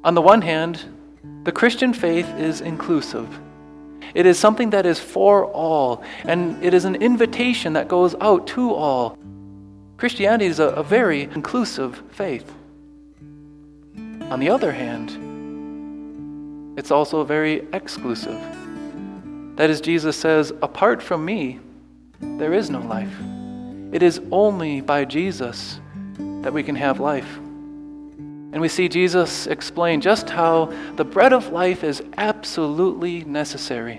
On the one hand, the Christian faith is inclusive. It is something that is for all, and it is an invitation that goes out to all. Christianity is a very inclusive faith. On the other hand, it's also very exclusive. That is, Jesus says, apart from me, there is no life. It is only by Jesus that we can have life. And we see Jesus explain just how the bread of life is absolutely necessary.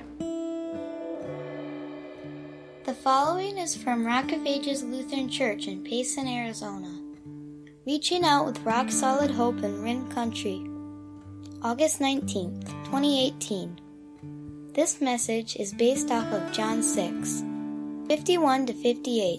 The following is from Rock of Ages Lutheran Church in Payson, Arizona. Reaching out with rock-solid hope in Rin Country. August 19th, 2018. This message is based off of John 6, 51 to 58.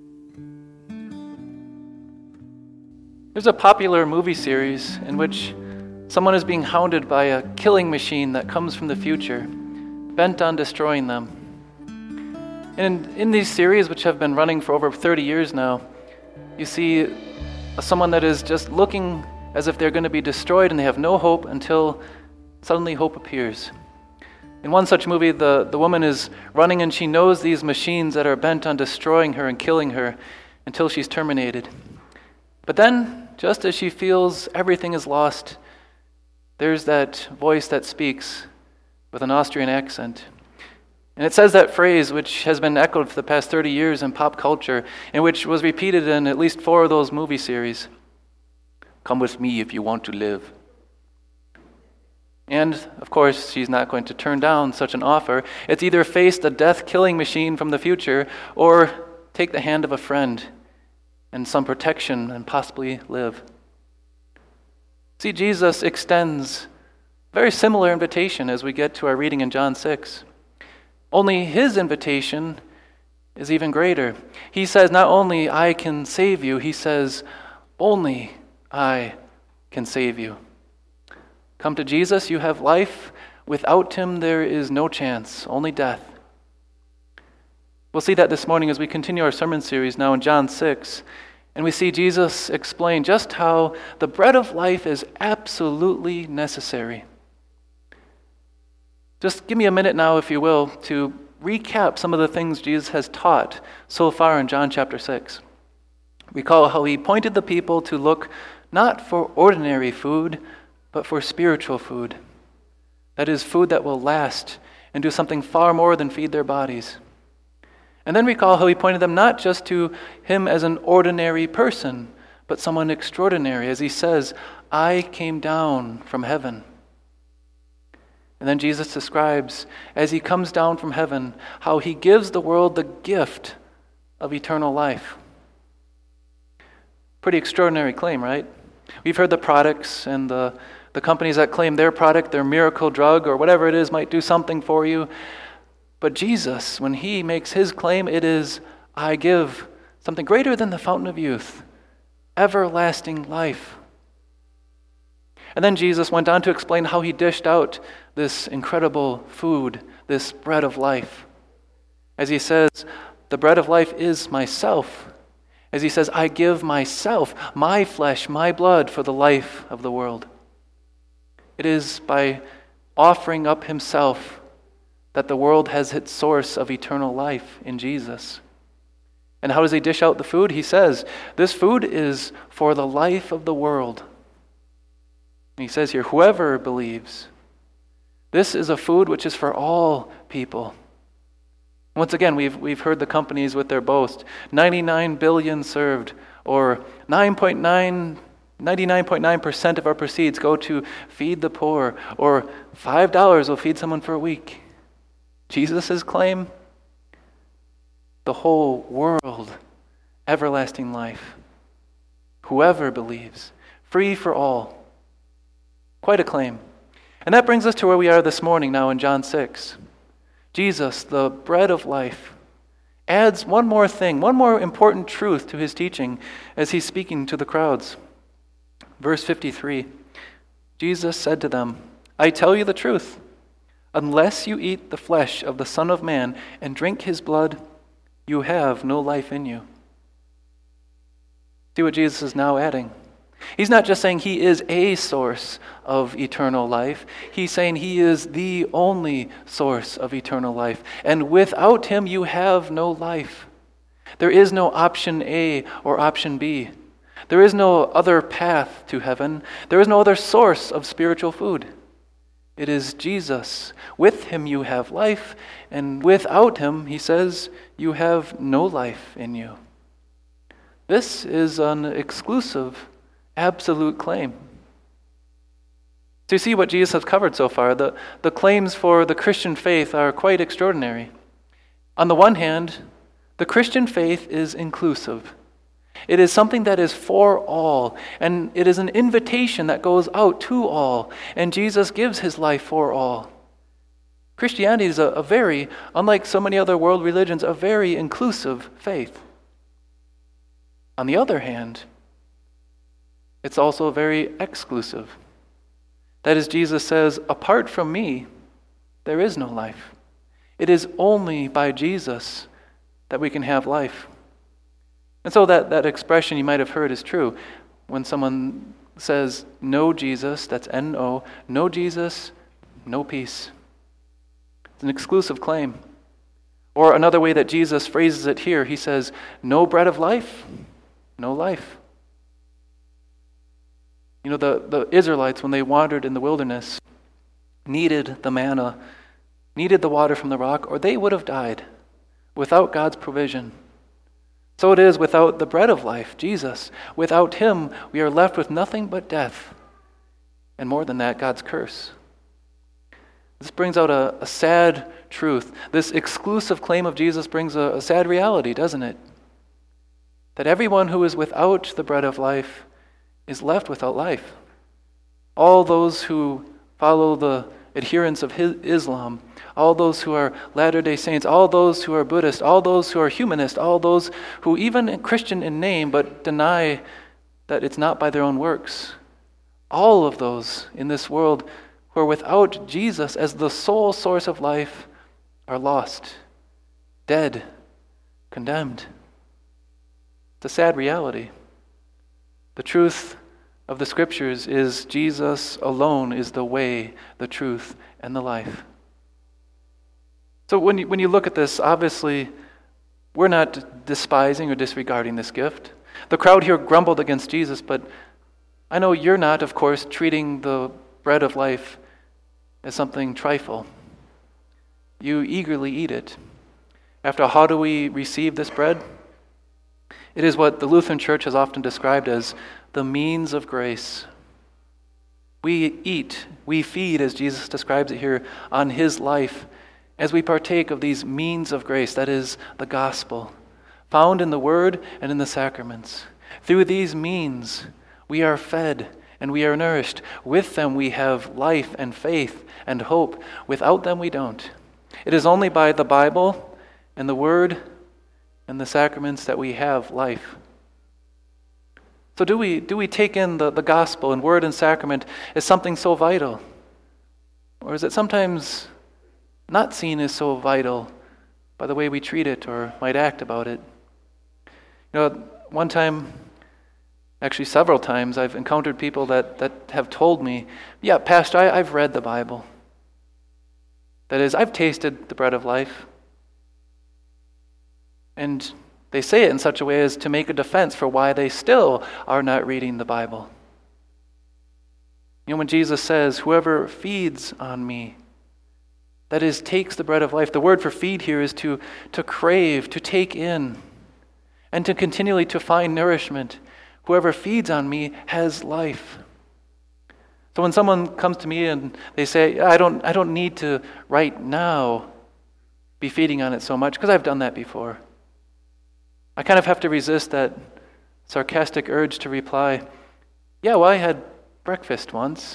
There's a popular movie series in which someone is being hounded by a killing machine that comes from the future, bent on destroying them. And in these series, which have been running for over 30 years now, you see someone that is just looking as if they're going to be destroyed and they have no hope until suddenly hope appears. In one such movie, the woman is running and she knows these machines that are bent on destroying her and killing her until she's terminated. But then, just as she feels everything is lost, there's that voice that speaks with an Austrian accent. And it says that phrase, which has been echoed for the past 30 years in pop culture, and which was repeated in at least 4 of those movie series. Come with me if you want to live. And, of course, she's not going to turn down such an offer. It's either face the death-killing machine from the future or take the hand of a friend and some protection and possibly live. See, Jesus extends a very similar invitation as we get to our reading in John 6. Only his invitation is even greater. He says, not only I can save you, he says, only I can save you. Come to Jesus, you have life. Without him, there is no chance, only death. We'll see that this morning as we continue our sermon series now in John 6. And we see Jesus explain just how the bread of life is absolutely necessary. Just give me a minute now, if you will, to recap some of the things Jesus has taught so far in John chapter 6. Recall how he pointed the people to look not for ordinary food, but for spiritual food. That is, food that will last and do something far more than feed their bodies. And then recall how he pointed them not just to him as an ordinary person, but someone extraordinary, as he says, I came down from heaven. And then Jesus describes, as he comes down from heaven, how he gives the world the gift of eternal life. Pretty extraordinary claim, right? We've heard the products and the companies that claim their product, their miracle drug, or whatever it is, might do something for you. But Jesus, when he makes his claim, it is, I give something greater than the fountain of youth, everlasting life. And then Jesus went on to explain how he dished out this incredible food, this bread of life. As he says, the bread of life is myself. As he says, I give myself, my flesh, my blood for the life of the world. It is by offering up himself that the world has its source of eternal life in Jesus. And how does he dish out the food? He says, this food is for the life of the world. And he says here, whoever believes. This is a food which is for all people. Once again, we've heard the companies with their boast. 99 billion served, or 99.9% of our proceeds go to feed the poor, or $5 will feed someone for a week. Jesus' claim, the whole world, everlasting life. Whoever believes, free for all. Quite a claim. And that brings us to where we are this morning now in John 6. Jesus, the bread of life, adds one more thing, one more important truth to his teaching as he's speaking to the crowds. Verse 53, Jesus said to them, I tell you the truth. Unless you eat the flesh of the Son of Man and drink his blood, you have no life in you. See what Jesus is now adding. He's not just saying he is a source of eternal life. He's saying he is the only source of eternal life. And without him, you have no life. There is no option A or option B. There is no other path to heaven. There is no other source of spiritual food. It is Jesus. With him you have life, and without him, he says, you have no life in you. This is an exclusive, absolute claim. So you see what Jesus has covered so far. The claims for the Christian faith are quite extraordinary. On the one hand, the Christian faith is inclusive. It is something that is for all, and it is an invitation that goes out to all, and Jesus gives his life for all. Christianity is a very, unlike so many other world religions, a very inclusive faith. On the other hand, it's also very exclusive. That is, Jesus says, apart from me, there is no life. It is only by Jesus that we can have life. And so that expression you might have heard is true. When someone says, no Jesus, that's N-O, no Jesus, no peace. It's an exclusive claim. Or another way that Jesus phrases it here, he says, no bread of life, no life. You know, the Israelites, when they wandered in the wilderness, needed the manna, needed the water from the rock, or they would have died without God's provision. So it is without the bread of life, Jesus. Without him, we are left with nothing but death. And more than that, God's curse. This brings out a sad truth. This exclusive claim of Jesus brings a sad reality, doesn't it? That everyone who is without the bread of life is left without life. All those who follow the adherents of Islam, all those who are Latter-day Saints, all those who are Buddhist, all those who are humanist, all those who even Christian in name but deny that it's not by their own works. All of those in this world who are without Jesus as the sole source of life are lost, dead, condemned. It's a sad reality. The truth of the Scriptures is Jesus alone is the way, the truth, and the life. So when you look at this, obviously, we're not despising or disregarding this gift. The crowd here grumbled against Jesus, but I know you're not, of course, treating the bread of life as something trifle. You eagerly eat it. After all, how do we receive this bread? It is what the Lutheran Church has often described as the means of grace. We eat, we feed, as Jesus describes it here, on his life as we partake of these means of grace, that is, the gospel, found in the Word and in the sacraments. Through these means, we are fed and we are nourished. With them, we have life and faith and hope. Without them, we don't. It is only by the Bible and the Word and the sacraments that we have life. So do we take in the gospel and word and sacrament as something so vital? Or is it sometimes not seen as so vital by the way we treat it or might act about it? You know, one time, actually several times, I've encountered people that have told me, yeah, Pastor, I've read the Bible. That is, I've tasted the bread of life. And they say it in such a way as to make a defense for why they still are not reading the Bible. You know, when Jesus says, whoever feeds on me, that is, takes the bread of life. The word for feed here is to crave, to take in, and to continually to find nourishment. Whoever feeds on me has life. So when someone comes to me and they say, I don't need to right now be feeding on it so much because I've done that before, I kind of have to resist that sarcastic urge to reply, yeah, well, I had breakfast once.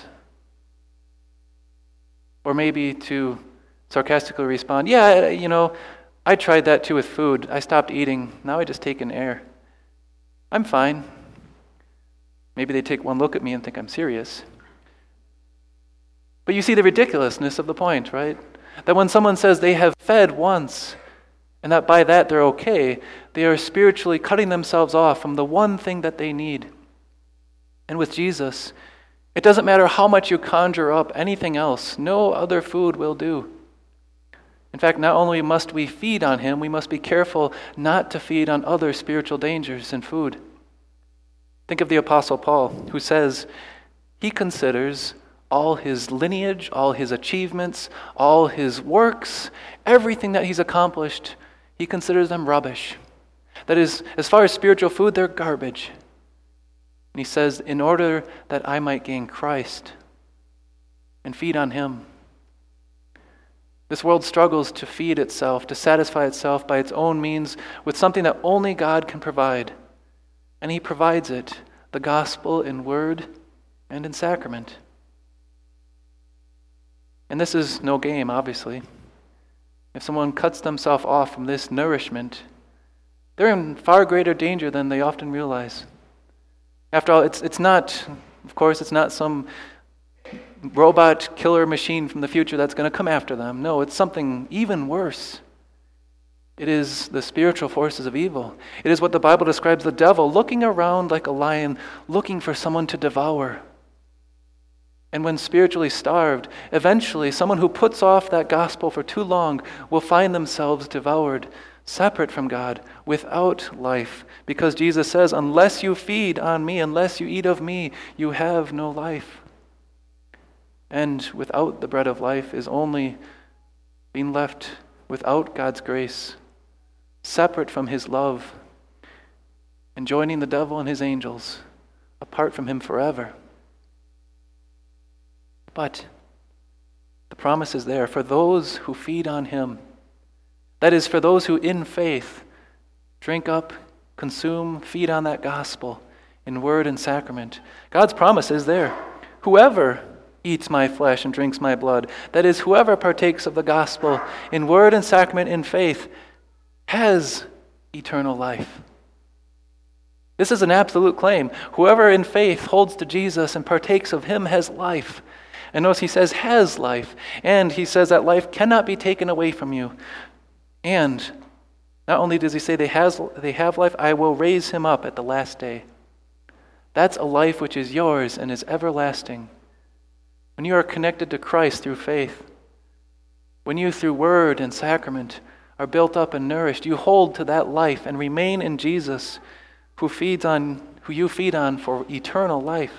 Or maybe to sarcastically respond, yeah, you know, I tried that too with food. I stopped eating. Now I just take in air. I'm fine. Maybe they take one look at me and think I'm serious. But you see the ridiculousness of the point, right? That when someone says they have fed once, and that by that they're okay, they are spiritually cutting themselves off from the one thing that they need. And with Jesus, it doesn't matter how much you conjure up anything else. No other food will do. In fact, not only must we feed on him, we must be careful not to feed on other spiritual dangers in food. Think of the Apostle Paul, who says he considers all his lineage, all his achievements, all his works, everything that he's accomplished, he considers them rubbish. That is, as far as spiritual food, they're garbage. And he says, in order that I might gain Christ and feed on him. This world struggles to feed itself, to satisfy itself by its own means with something that only God can provide. And he provides it, the gospel in word and in sacrament. And this is no game, obviously. If someone cuts themselves off from this nourishment, they're in far greater danger than they often realize. After all, it's not some robot killer machine from the future that's going to come after them. No, it's something even worse. It is the spiritual forces of evil. It is what the Bible describes the devil looking around like a lion, looking for someone to devour. And when spiritually starved, eventually someone who puts off that gospel for too long will find themselves devoured, separate from God, without life. Because Jesus says, unless you feed on me, unless you eat of me, you have no life. And without the bread of life is only being left without God's grace, separate from his love, and joining the devil and his angels, apart from him forever. But the promise is there for those who feed on him. That is, for those who in faith drink up, consume, feed on that gospel in word and sacrament. God's promise is there. Whoever eats my flesh and drinks my blood, that is, whoever partakes of the gospel in word and sacrament in faith, has eternal life. This is an absolute claim. Whoever in faith holds to Jesus and partakes of him has life. And notice he says has life. And he says that life cannot be taken away from you. And not only does he say they have life, I will raise him up at the last day. That's a life which is yours and is everlasting. When you are connected to Christ through faith, when you through word and sacrament are built up and nourished, you hold to that life and remain in Jesus, who you feed on for eternal life.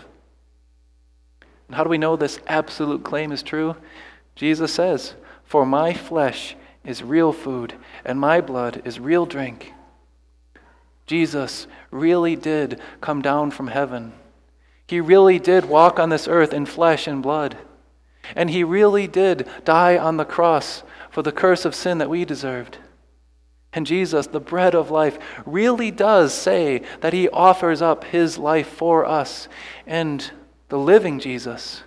And how do we know this absolute claim is true? Jesus says, for my flesh is real food, and my blood is real drink. Jesus really did come down from heaven. He really did walk on this earth in flesh and blood. And he really did die on the cross for the curse of sin that we deserved. And Jesus, the bread of life, really does say that he offers up his life for us. And the living Jesus,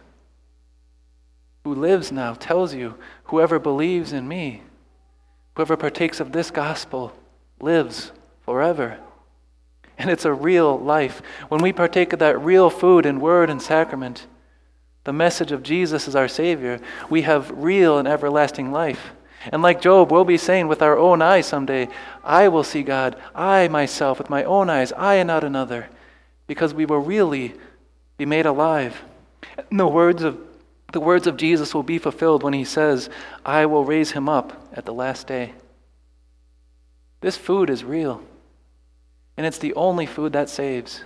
who lives now, tells you, whoever believes in me, whoever partakes of this gospel, lives forever. And it's a real life. When we partake of that real food and word and sacrament, the message of Jesus as our Savior, we have real and everlasting life. And like Job, we'll be saying with our own eyes someday, I will see God, I myself with my own eyes, I and not another, because we will really be made alive. And the words of Jesus will be fulfilled when he says, I will raise him up at the last day. This food is real. And it's the only food that saves.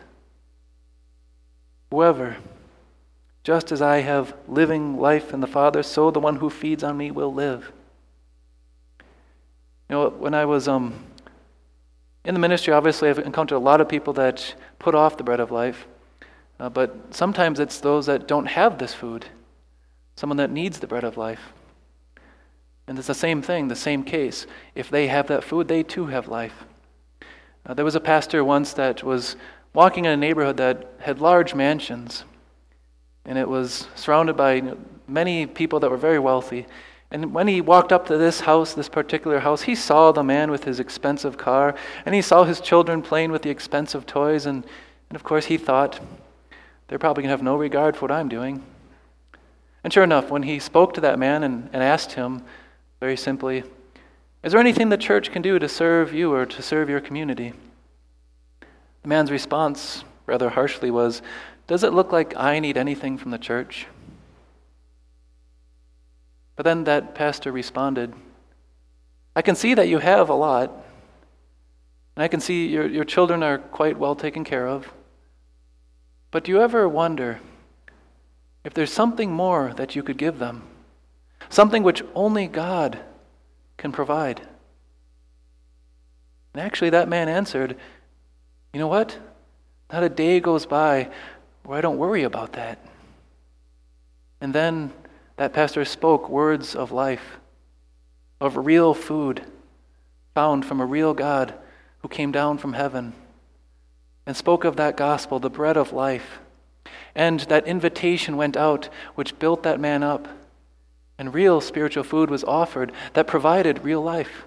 Whoever, just as I have living life in the Father, so the one who feeds on me will live. You know, when I was in the ministry, obviously I've encountered a lot of people that put off the bread of life. But sometimes it's those that don't have this food. Someone that needs the bread of life. And it's the same thing, the same case. If they have that food, they too have life. There was a pastor once that was walking in a neighborhood that had large mansions. And it was surrounded by many people that were very wealthy. And when he walked up to this house, this particular house, he saw the man with his expensive car. And he saw his children playing with the expensive toys. And of course he thought, they're probably going to have no regard for what I'm doing. And sure enough, when he spoke to that man and asked him very simply, is there anything the church can do to serve you or to serve your community? The man's response, rather harshly, was, does it look like I need anything from the church? But then that pastor responded, I can see that you have a lot, and I can see your children are quite well taken care of. But do you ever wonder if there's something more that you could give them? Something which only God can provide? And actually that man answered, you know what? Not a day goes by where I don't worry about that. And then that pastor spoke words of life, of real food found from a real God who came down from heaven, and spoke of that gospel, the bread of life. And that invitation went out, which built that man up. And real spiritual food was offered that provided real life.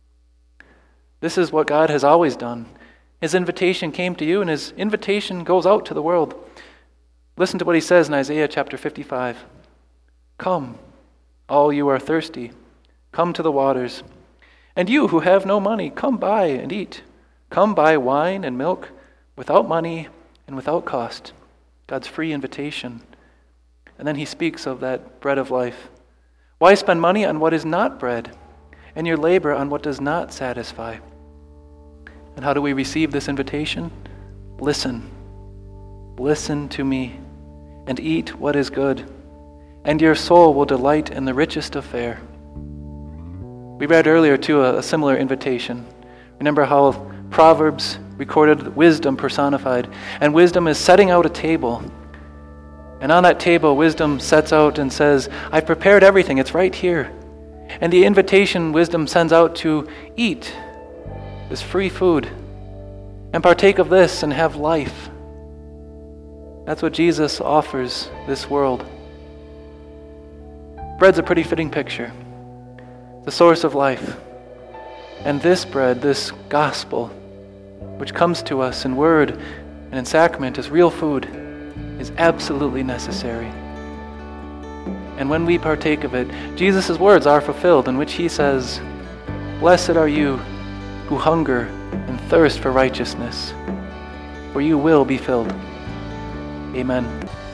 This is what God has always done. His invitation came to you, and his invitation goes out to the world. Listen to what he says in Isaiah chapter 55. Come, all you are thirsty, come to the waters. And you who have no money, come buy and eat. Come buy wine and milk without money and without cost. God's free invitation. And then he speaks of that bread of life. Why spend money on what is not bread, and your labor on what does not satisfy? And how do we receive this invitation? Listen. Listen to me, and eat what is good, and your soul will delight in the richest of fare. We read earlier, too, a similar invitation. Remember how Proverbs recorded wisdom personified, and wisdom is setting out a table. And on that table, wisdom sets out and says, I've prepared everything, it's right here. And the invitation wisdom sends out to eat this free food and partake of this and have life. That's what Jesus offers this world. Bread's a pretty fitting picture. The source of life. And this bread, this gospel, which comes to us in word and in sacrament as real food, is absolutely necessary. And when we partake of it, Jesus' words are fulfilled, in which he says, Blessed are you who hunger and thirst for righteousness, for you will be filled. Amen.